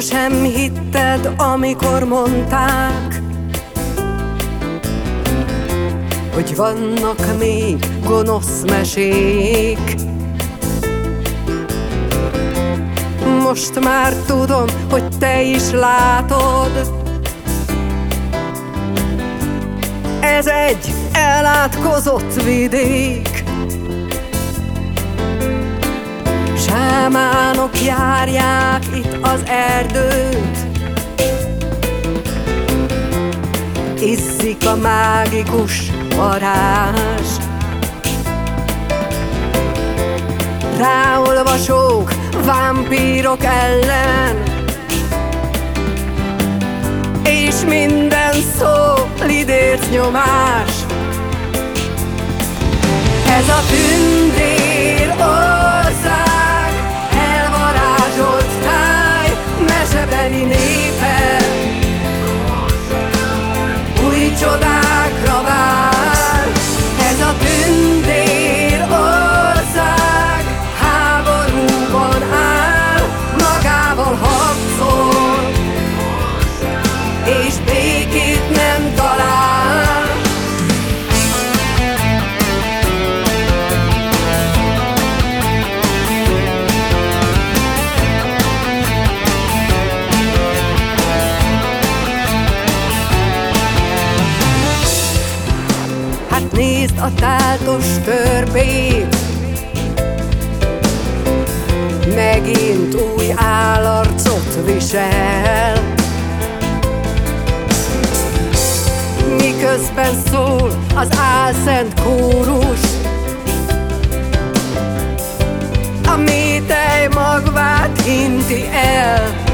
Sosem hitted, amikor mondták, hogy vannak még gonosz mesék. Most már tudom, hogy te is látod, ez egy elátkozott vidék. Sámánok járják itt az erdőt, izzik a mágikus varázs. Ráolvasók vámpírok ellen, és minden szó lidérc nyomás. Ez a tündér ország, elvarázsolt táj, mesebeli népek, új csodákra vár. Ez a tündér ország háborúban áll, magával harcol, és békét nem talál. Hát nézd a táltos törpét, megint új állarcot visel. Miközben szól az álszent kórus, a métej magvát hinti el.